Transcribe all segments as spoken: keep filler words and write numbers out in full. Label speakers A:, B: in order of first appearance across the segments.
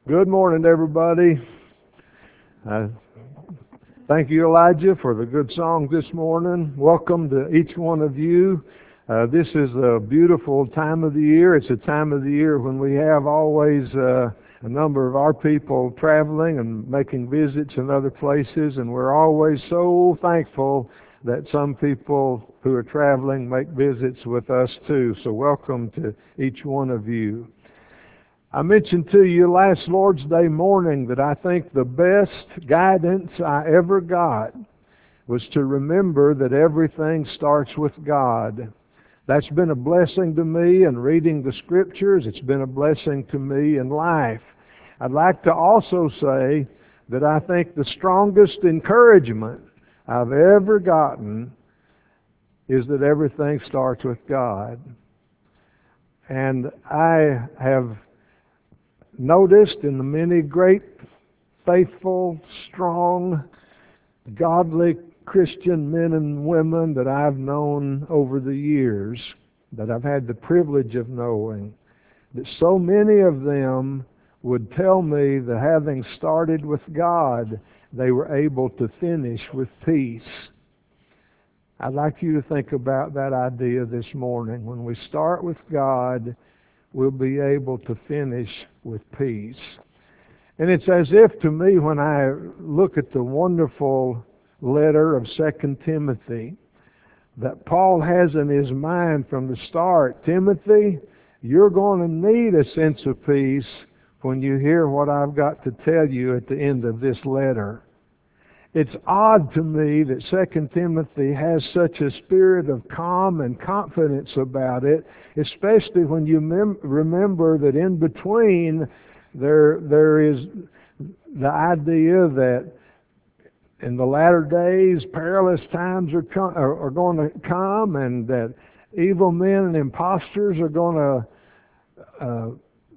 A: Good morning, everybody. Uh, thank you, Elijah, for the good song this morning. Welcome to each one of you. Uh, this is a beautiful time of the year. It's a time of the year when we have always uh, a number of our people traveling and making visits in other places, and we're always so thankful that some people who are traveling make visits with us too. So welcome to each one of you. I mentioned to you last Lord's Day morning that I think the best guidance I ever got was to remember that everything starts with God. That's been a blessing to me in reading the Scriptures. It's been a blessing to me in life. I'd like to also say that I think the strongest encouragement I've ever gotten is that everything starts with God. And I have noticed in the many great, faithful, strong, godly Christian men and women that I've known over the years, that I've had the privilege of knowing, that so many of them would tell me that having started with God, they were able to finish with peace. I'd like you to think about that idea this morning. When we start with God, we'll be able to finish with peace. And it's as if to me when I look at the wonderful letter of Second Timothy that Paul has in his mind from the start. Timothy, you're going to need a sense of peace when you hear what I've got to tell you at the end of this letter. It's odd to me that Second Timothy has such a spirit of calm and confidence about it, especially when you mem- remember that in between there there is the idea that in the latter days perilous times are, com- are, are going to come, and that evil men and impostors are going to uh,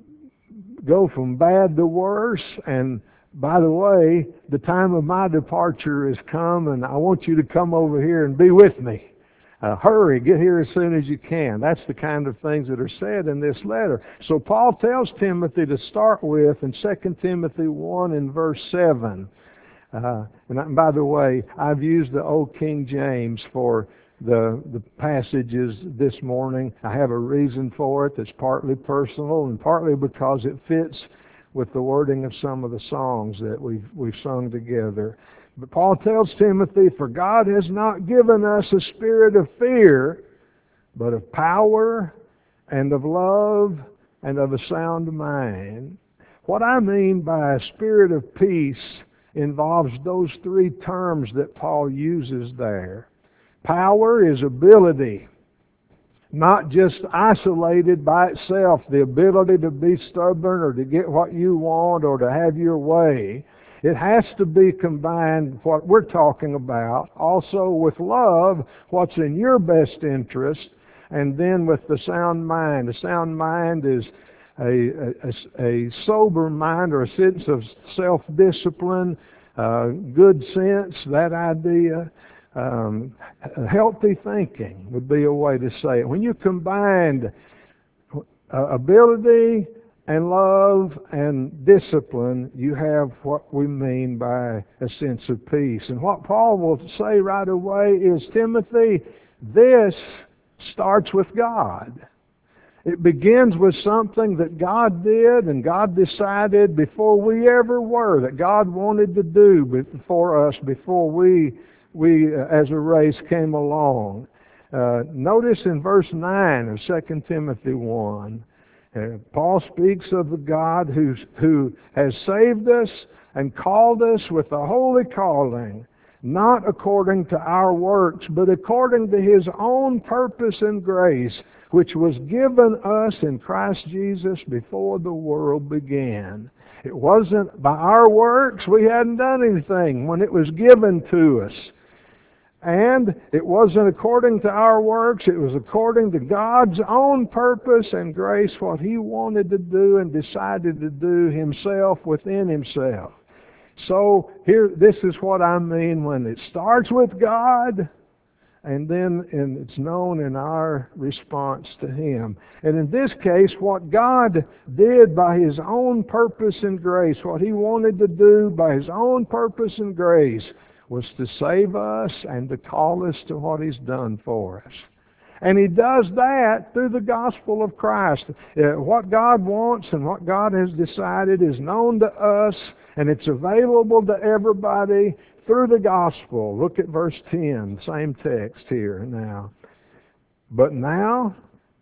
A: go from bad to worse. And by the way, the time of my departure has come, and I want you to come over here and be with me. Uh, hurry, get here as soon as you can. That's the kind of things that are said in this letter. So Paul tells Timothy to start with in Second Timothy one and verse seven. Uh, and by the way, I've used the Old King James for the the passages this morning. I have a reason for it that's partly personal and partly because it fits with the wording of some of the songs that we've we've sung together. But Paul tells Timothy, "For God has not given us a spirit of fear, but of power and of love and of a sound mind." What I mean by a spirit of peace involves those three terms that Paul uses there. Power is ability, not just isolated by itself, the ability to be stubborn or to get what you want or to have your way. It has to be combined, what we're talking about, also with love, what's in your best interest, and then with the sound mind. A sound mind is a, a, a sober mind or a sense of self-discipline, uh, good sense, that idea. Um, healthy thinking would be a way to say it. When you combine uh, ability and love and discipline, you have what we mean by a sense of peace. And what Paul will say right away is, Timothy, this starts with God. It begins with something that God did and God decided before we ever were, that God wanted to do for us before we we uh, as a race came along. Uh, notice in verse nine of Second Timothy one, uh, Paul speaks of the God who's, who has saved us and called us with a holy calling, not according to our works, but according to His own purpose and grace, which was given us in Christ Jesus before the world began. It wasn't by our works. We hadn't done anything when it was given to us. And it wasn't according to our works. It was according to God's own purpose and grace, what He wanted to do and decided to do Himself within Himself. So here, this is what I mean when it starts with God and then and it's known in our response to Him. And in this case, what God did by His own purpose and grace, what He wanted to do by His own purpose and grace, was to save us and to call us to what He's done for us. And He does that through the gospel of Christ. Uh, what God wants and what God has decided is known to us, and it's available to everybody through the gospel. Look at verse ten, same text here now. But now,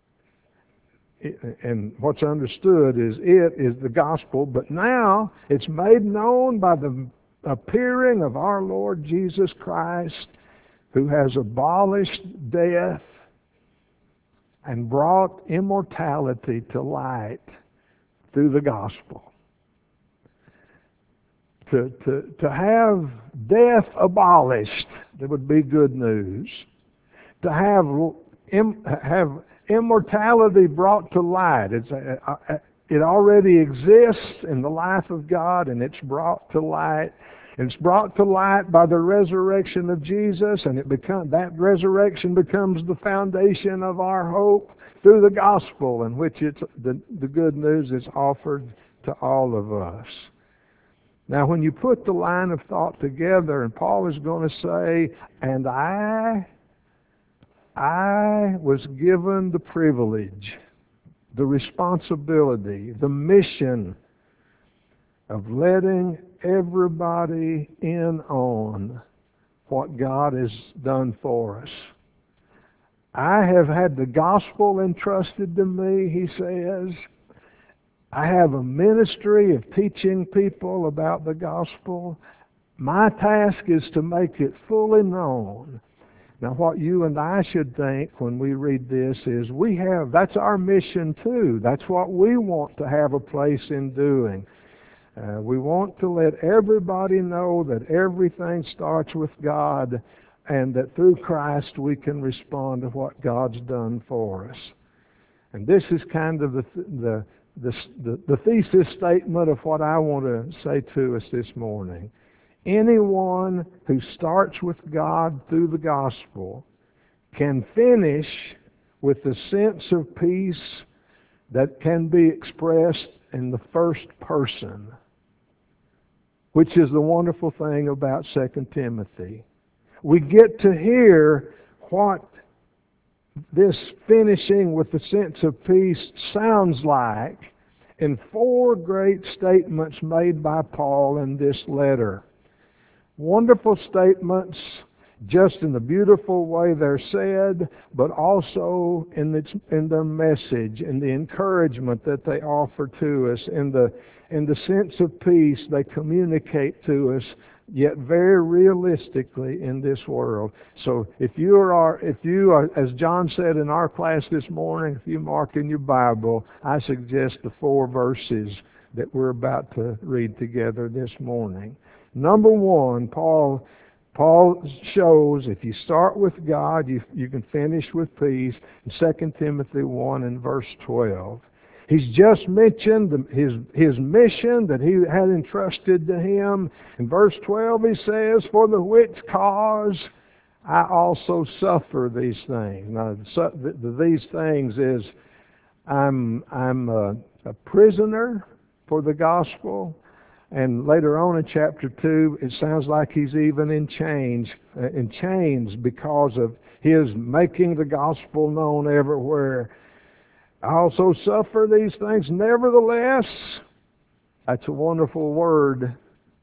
A: and what's understood is it is the gospel, but now it's made known by the appearing of our Lord Jesus Christ, who has abolished death and brought immortality to light through the gospel. To, to, to have death abolished, that would be good news. To have, im, have immortality brought to light, it's, uh, it already exists in the life of God, and it's brought to light. It's brought to light by the resurrection of Jesus, and it become, that resurrection becomes the foundation of our hope through the gospel, in which it's the, the good news is offered to all of us. Now, when you put the line of thought together, and Paul is going to say, and I, I was given the privilege, the responsibility, the mission of letting everybody in on what God has done for us. I have had the gospel entrusted to me, he says. I have a ministry of teaching people about the gospel. My task is to make it fully known. Now, what you and I should think when we read this is we have, that's our mission too. That's what we want to have a place in doing. Uh, we want to let everybody know that everything starts with God, and that through Christ we can respond to what God's done for us. And this is kind of the the the, the, the thesis statement of what I want to say to us this morning. Anyone who starts with God through the gospel can finish with the sense of peace that can be expressed in the first person, which is the wonderful thing about Second Timothy. We get to hear what this finishing with the sense of peace sounds like in four great statements made by Paul in this letter. Wonderful statements, just in the beautiful way they're said, but also in, its, in their message, in the encouragement that they offer to us, in the, in the sense of peace they communicate to us, yet very realistically in this world. So if you are, if you are, as John said in our class this morning, if you mark in your Bible, I suggest the four verses that we're about to read together this morning. Number one, Paul Paul shows if you start with God, you, you can finish with peace. In Second Timothy one and verse twelve. He's just mentioned his, his mission that he had entrusted to him. In verse twelve he says, for the which cause I also suffer these things. Now, the, the, these things is I'm, I'm a, a prisoner for the gospel. And later on in chapter two, it sounds like he's even in chains, uh, in chains because of his making the gospel known everywhere. I also suffer these things. Nevertheless, that's a wonderful word.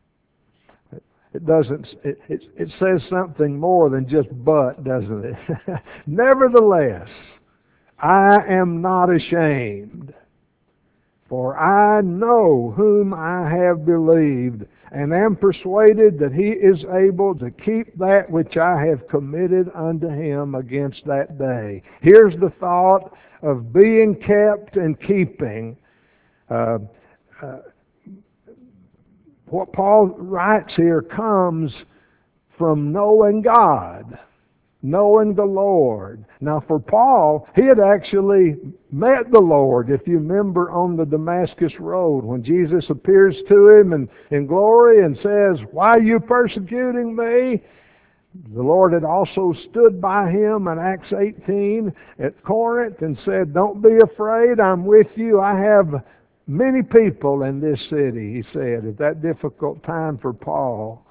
A: It doesn't. It, it, it says something more than just but, doesn't it? Nevertheless, I am not ashamed. For I know whom I have believed, and am persuaded that he is able to keep that which I have committed unto him against that day. Here's the thought of being kept and keeping. Uh, uh, what Paul writes here comes from knowing God, knowing the Lord. Now for Paul, he had actually met the Lord, if you remember, on the Damascus Road when Jesus appears to him in, in glory and says, why are you persecuting me? The Lord had also stood by him in Acts eighteen at Corinth and said, "Don't be afraid, I'm with you. I have many people in this city," he said, at that difficult time for Paul.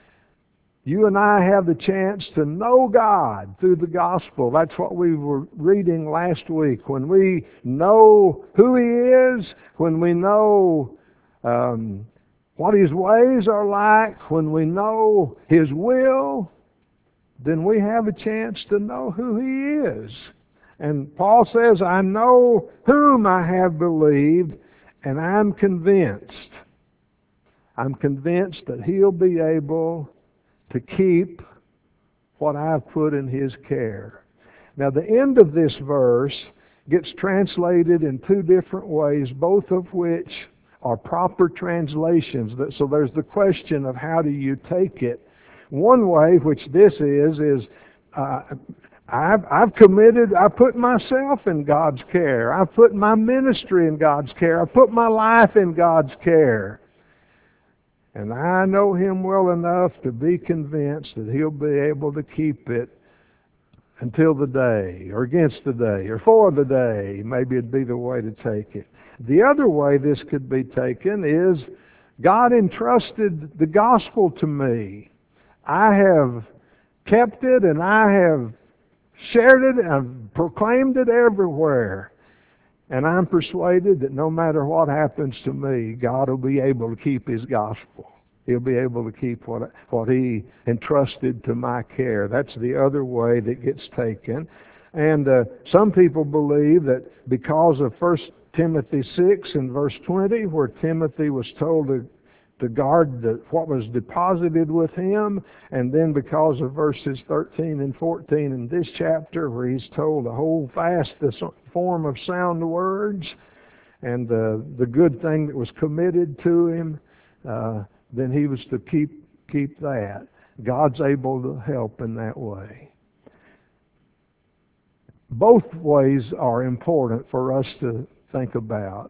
A: You and I have the chance to know God through the gospel. That's what we were reading last week. When we know who He is, when we know um, what His ways are like, when we know His will, then we have a chance to know who He is. And Paul says, "I know whom I have believed, and I'm convinced. I'm convinced that He'll be able to keep what I've put in His care." Now, the end of this verse gets translated in two different ways, both of which are proper translations. So there's the question of how do you take it. One way, which this is, is uh, I've, I've committed, I put myself in God's care. I've put my ministry in God's care. I put my life in God's care. And I know Him well enough to be convinced that He'll be able to keep it until the day, or against the day, or for the day. Maybe it'd be the way to take it. The other way this could be taken is God entrusted the gospel to me. I have kept it, and I have shared it, and I've proclaimed it everywhere. And I'm persuaded that no matter what happens to me, God will be able to keep His gospel. He'll be able to keep what, what He entrusted to my care. That's the other way that gets taken. And uh, some people believe that because of First Timothy six and verse twenty, where Timothy was told to to guard the, what was deposited with him, and then because of verses thirteen and fourteen in this chapter where he's told to hold fast this form of sound words and uh, the good thing that was committed to him, uh, then he was to keep keep that. God's able to help in that way. Both ways are important for us to think about.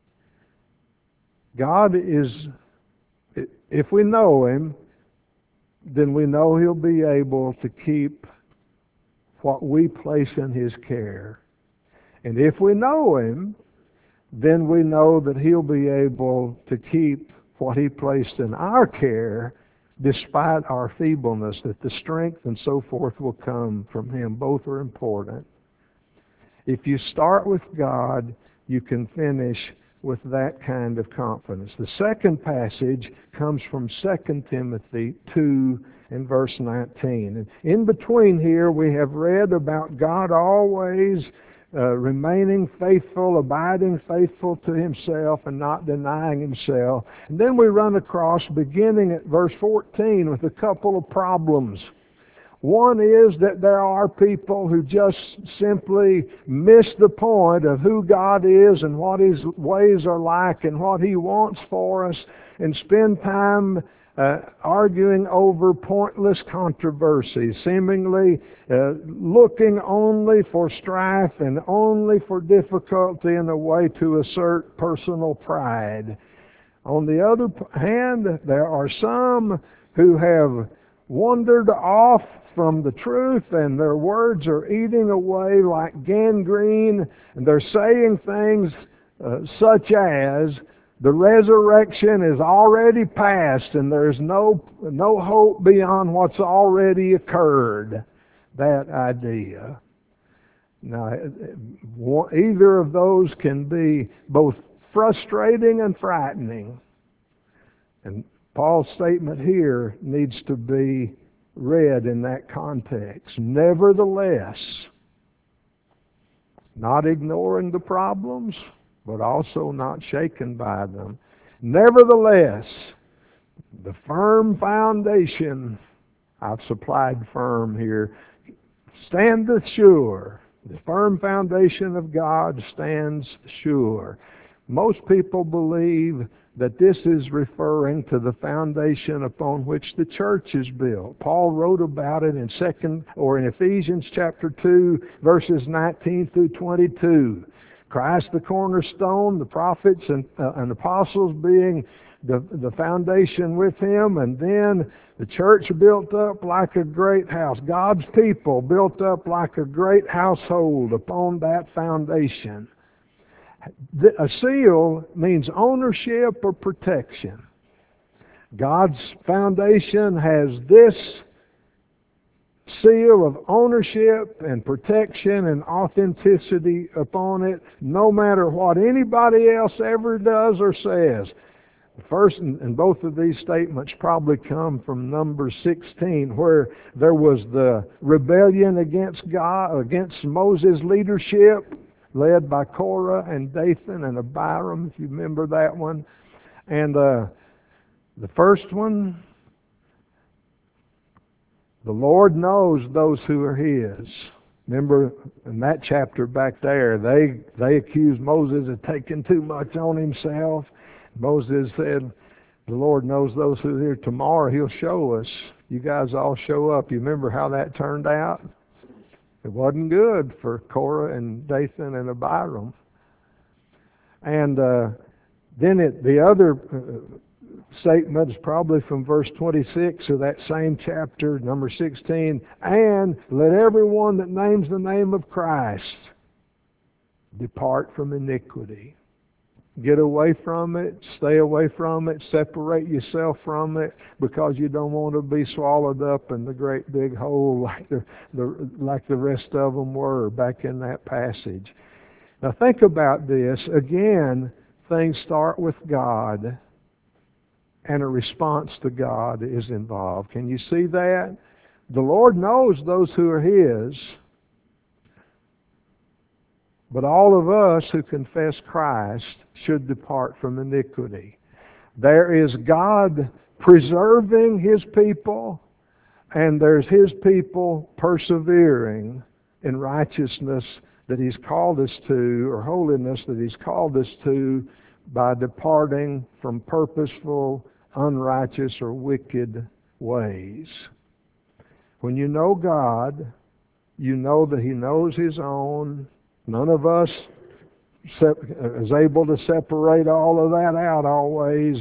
A: God is, if we know Him, then we know He'll be able to keep what we place in His care. And if we know Him, then we know that He'll be able to keep what He placed in our care despite our feebleness, that the strength and so forth will come from Him. Both are important. If you start with God, you can finish with that kind of confidence. The second passage comes from Second Timothy two and verse nineteen. And in between here, we have read about God always uh, remaining faithful, abiding faithful to Himself and not denying Himself. And then we run across, beginning at verse fourteen, with a couple of problems. One is that there are people who just simply miss the point of who God is and what His ways are like and what He wants for us, and spend time uh, arguing over pointless controversies, seemingly uh, looking only for strife and only for difficulty in a way to assert personal pride. On the other hand, there are some who have wandered off from the truth, and their words are eating away like gangrene, and they're saying things uh, such as, the resurrection is already past and there's no no hope beyond what's already occurred. That idea. Now, either of those can be both frustrating and frightening. And Paul's statement here needs to be read in that context. Nevertheless, not ignoring the problems, but also not shaken by them. Nevertheless, the firm foundation, I've supplied firm here, standeth sure. The firm foundation of God stands sure. Most people believe that this is referring to the foundation upon which the church is built. Paul wrote about it in second or in Ephesians chapter two, verses nineteen through twenty-two. Christ the cornerstone, the prophets and, uh, and apostles being the, the foundation with him, and then the church built up like a great house. God's people built up like a great household upon that foundation. A seal means ownership or protection. God's foundation has this seal of ownership and protection and authenticity upon it, no matter what anybody else ever does or says. The first and both of these statements probably come from Numbers sixteen, where there was the rebellion against God, against Moses' leadership, led by Korah and Dathan and Abiram, if you remember that one. And uh, the first one, the Lord knows those who are His. Remember in that chapter back there, they they accused Moses of taking too much on himself. Moses said, the Lord knows those who are here. Tomorrow He'll show us. You guys all show up. You remember how that turned out? It wasn't good for Korah and Dathan and Abiram. And uh, then it, the other uh, statement is probably from verse twenty-six of that same chapter, number sixteen. And let everyone that names the name of Christ depart from iniquity. Get away from it, stay away from it, separate yourself from it, because you don't want to be swallowed up in the great big hole like the, the like the rest of them were back in that passage. Now think about this. Again, things start with God, and a response to God is involved. Can you see that? The Lord knows those who are His, but all of us who confess Christ should depart from iniquity. There is God preserving His people, and there's His people persevering in righteousness that He's called us to, or holiness that He's called us to, by departing from purposeful, unrighteous, or wicked ways. When you know God, you know that He knows His own. None of us is able to separate all of that out always.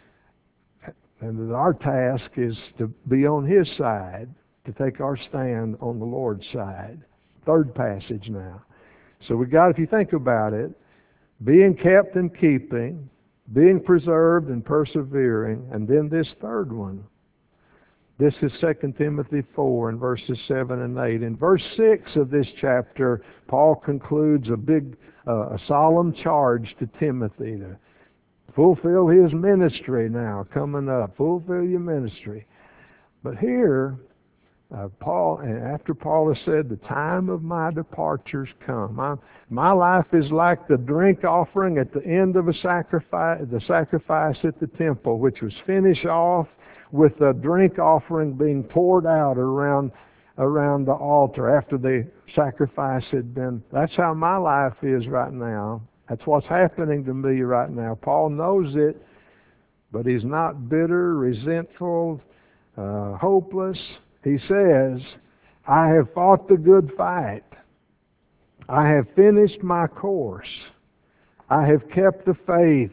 A: And our task is to be on His side, to take our stand on the Lord's side. Third passage now. So we got, if you think about it, being kept and keeping, being preserved and persevering, and then this third one. This is Second Timothy four and verses seven and eight. In verse six of this chapter, Paul concludes a big, uh, a solemn charge to Timothy to fulfill his ministry now, coming up. Fulfill your ministry. But here, uh, Paul, after Paul has said, the time of my departure's come. My, my life is like the drink offering at the end of a sacrifice, the sacrifice at the temple, which was finished off with the drink offering being poured out around around the altar after the sacrifice had been. That's how my life is right now. That's what's happening to me right now. Paul knows it, but he's not bitter, resentful, uh, hopeless. He says, I have fought the good fight. I have finished my course. I have kept the faith.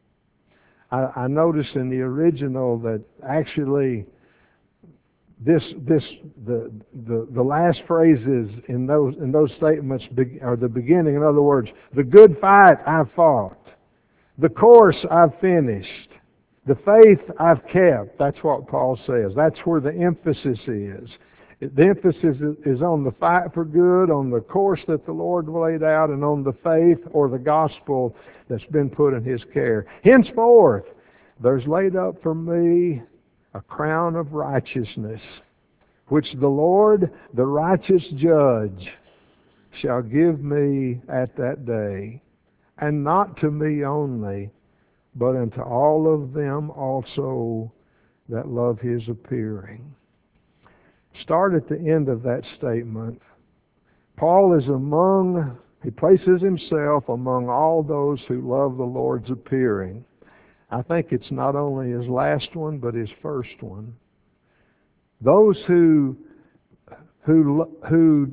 A: I, I noticed in the original that actually this this the the the last phrases in those in those statements be, are the beginning. In other words, the good fight I've fought, the course I've finished, the faith I've kept. That's what Paul says. That's where the emphasis is. The emphasis is on the fight for good, on the course that the Lord laid out, and on the faith or the gospel that's been put in His care. Henceforth, there's laid up for me a crown of righteousness, which the Lord, the righteous judge, shall give me at that day, and not to me only, but unto all of them also that love His appearing. Start at the end of that statement. Paul is among, he places himself among all those who love the Lord's appearing. I think it's not only his last one, but his first one. Those who who who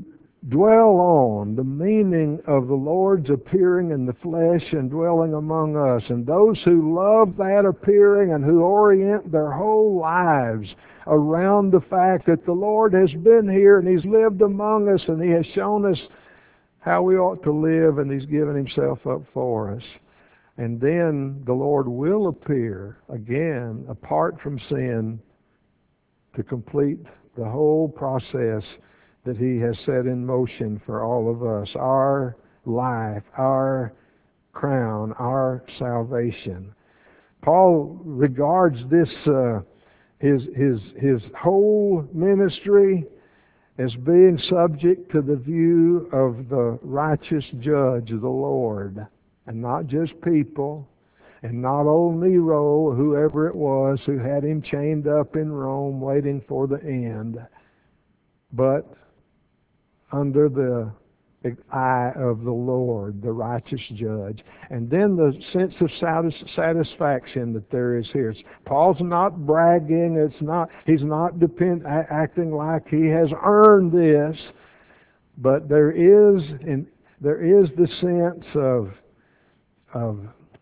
A: dwell on the meaning of the Lord's appearing in the flesh and dwelling among us. And those who love that appearing and who orient their whole lives around the fact that the Lord has been here and He's lived among us and He has shown us how we ought to live and He's given Himself up for us. And then the Lord will appear again apart from sin to complete the whole process that He has set in motion for all of us. Our life, our crown, our salvation. Paul regards this, uh, his, his, his whole ministry as being subject to the view of the righteous judge, the Lord, and not just people, and not old Nero, whoever it was who had him chained up in Rome waiting for the end, but under the eye of the Lord, the righteous judge. And then the sense of satisfaction that there is here. It's, Paul's not bragging. It's not. He's not depend, acting like he has earned this. But there is, in, there is the sense of of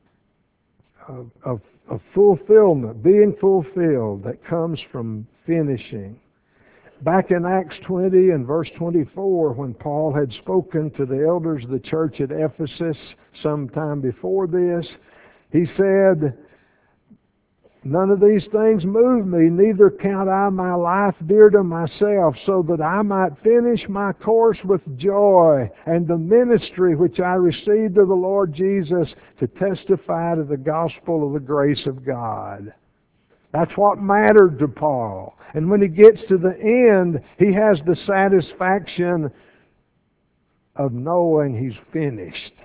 A: of, of of fulfillment, being fulfilled, that comes from finishing. Back in Acts twenty and verse twenty-four, when Paul had spoken to the elders of the church at Ephesus sometime before this, he said, "None of these things move me, neither count I my life dear to myself, so that I might finish my course with joy, and the ministry which I received of the Lord Jesus, to testify to the gospel of the grace of God." That's what mattered to Paul. And when he gets to the end, he has the satisfaction of knowing he's finished.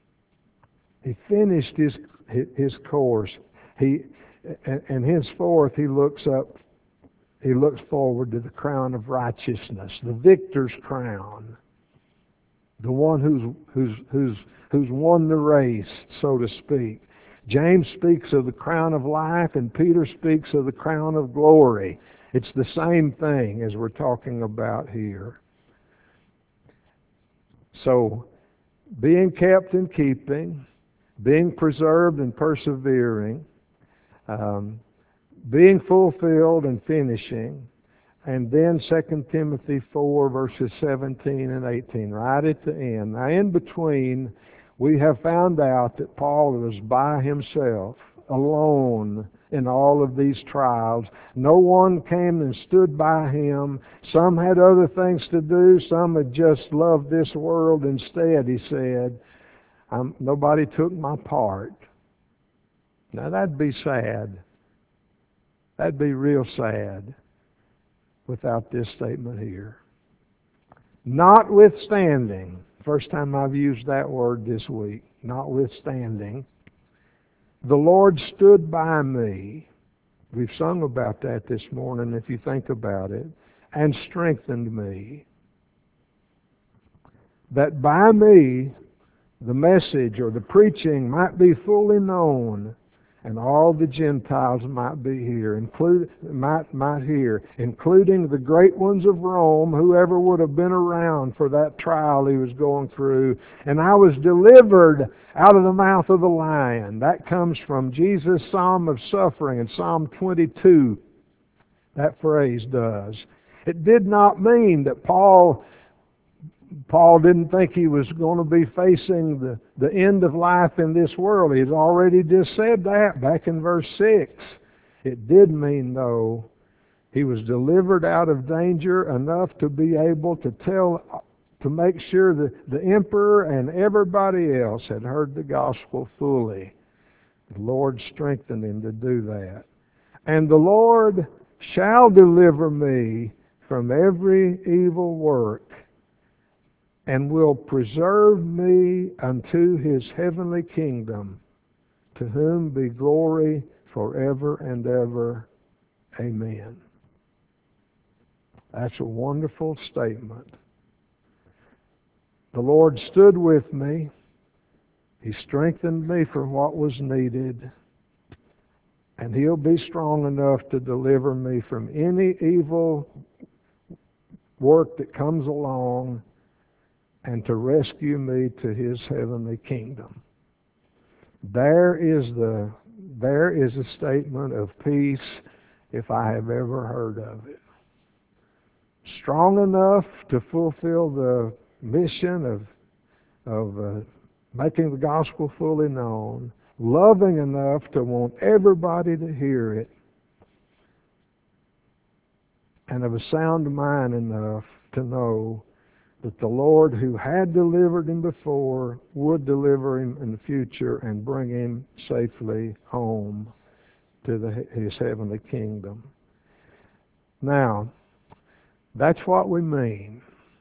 A: He finished his his course. He and, and henceforth he looks up, he looks forward to the crown of righteousness, the victor's crown, the one who's who's who's who's won the race, so to speak. James speaks of the crown of life, and Peter speaks of the crown of glory. It's the same thing as we're talking about here. So, being kept and keeping, being preserved and persevering, um, being fulfilled and finishing, and then Second Timothy four, verses seventeen and eighteen, right at the end. Now, in between, we have found out that Paul was by himself, alone in all of these trials. No one came and stood by him. Some had other things to do. Some had just loved this world instead, he said. I'm, nobody took my part. Now that'd be sad. That'd be real sad without this statement here. Notwithstanding, first time I've used that word this week, notwithstanding, the Lord stood by me. We've sung about that this morning, if you think about it, and strengthened me. That by me, the message or the preaching might be fully known, and all the Gentiles might be here, include, might, might hear, including the great ones of Rome, whoever would have been around for that trial he was going through. And I was delivered out of the mouth of the lion. That comes from Jesus' Psalm of Suffering in Psalm twenty-two. That phrase does. It did not mean that Paul Paul didn't think he was going to be facing the, the end of life in this world. He's already just said that back in verse six. It did mean, though, he was delivered out of danger enough to be able to tell, to make sure that the emperor and everybody else had heard the gospel fully. The Lord strengthened him to do that. And the Lord shall deliver me from every evil work, and will preserve me unto his heavenly kingdom, to whom be glory forever and ever. Amen. That's a wonderful statement. The Lord stood with me. He strengthened me for what was needed. And He'll be strong enough to deliver me from any evil work that comes along, and to rescue me to his heavenly kingdom. There is the there is a statement of peace if I have ever heard of it. Strong enough to fulfill the mission of of uh, making the gospel fully known, loving enough to want everybody to hear it, and of a sound mind enough to know that the Lord who had delivered him before would deliver him in the future and bring him safely home to the, his heavenly kingdom. Now, that's what we mean.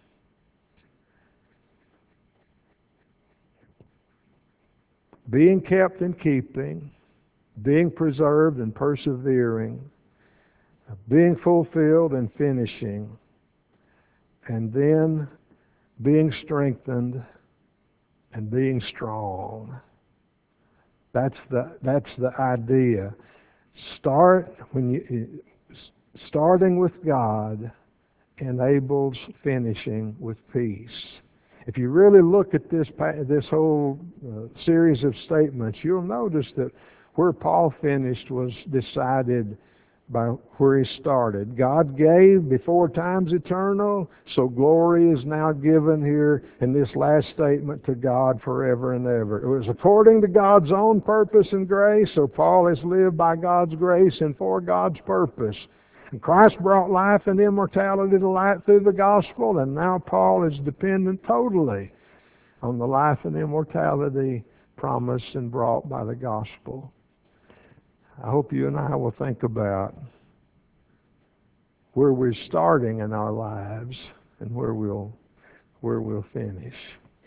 A: Being kept and keeping, being preserved and persevering, being fulfilled and finishing, and then being strengthened and being strong. That's the that's the idea. Start when you starting with God enables finishing with peace. If you really look at this this whole uh, series of statements, you'll notice that where Paul finished was decided by where he started. God gave before time's eternal, so glory is now given here in this last statement to God forever and ever. It was according to God's own purpose and grace, so Paul has lived by God's grace and for God's purpose. And Christ brought life and immortality to light through the gospel, and now Paul is dependent totally on the life and immortality promised and brought by the gospel. I hope you and I will think about where we're starting in our lives and where we'll where we'll finish.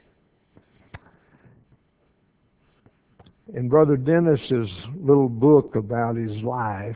A: In Brother Dennis's little book about his life,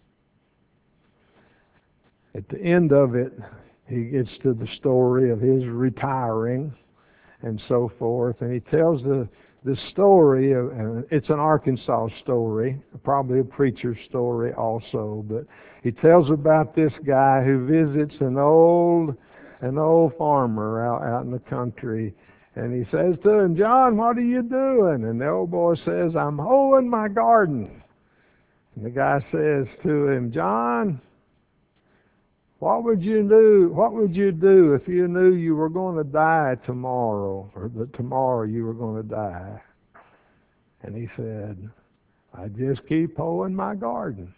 A: at the end of it, he gets to the story of his retiring and so forth, and he tells the the story of, and it's an Arkansas story, probably a preacher's story also, but he tells about this guy who visits an old an old farmer out, out in the country, and he says to him, "John, what are you doing?" And the old boy says, "I'm hoeing my garden." And the guy says to him, "John, What would you do? What would you do if you knew you were going to die tomorrow, or that tomorrow you were going to die?" And he said, "I'd just keep hoeing my garden."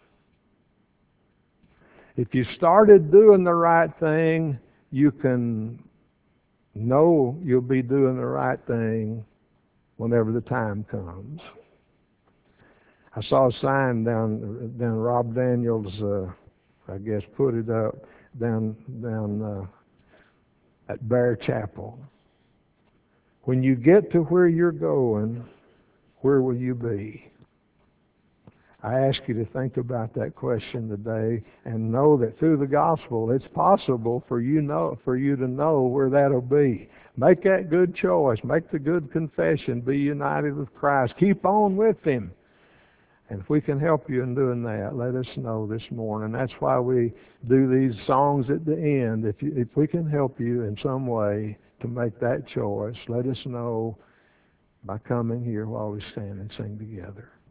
A: If you started doing the right thing, you can know you'll be doing the right thing whenever the time comes. I saw a sign down down Rob Daniels, uh, I guess, put it up down down uh, at Bear Chapel. When you get to where you're going, where will you be? I ask you to think about that question today and know that through the gospel, it's possible for you know for you to know where that'll be. Make that good choice. Make the good confession. Be united with Christ. Keep on with Him. And if we can help you in doing that, let us know this morning. That's why we do these songs at the end. If you, if we can help you in some way to make that choice, let us know by coming here while we stand and sing together.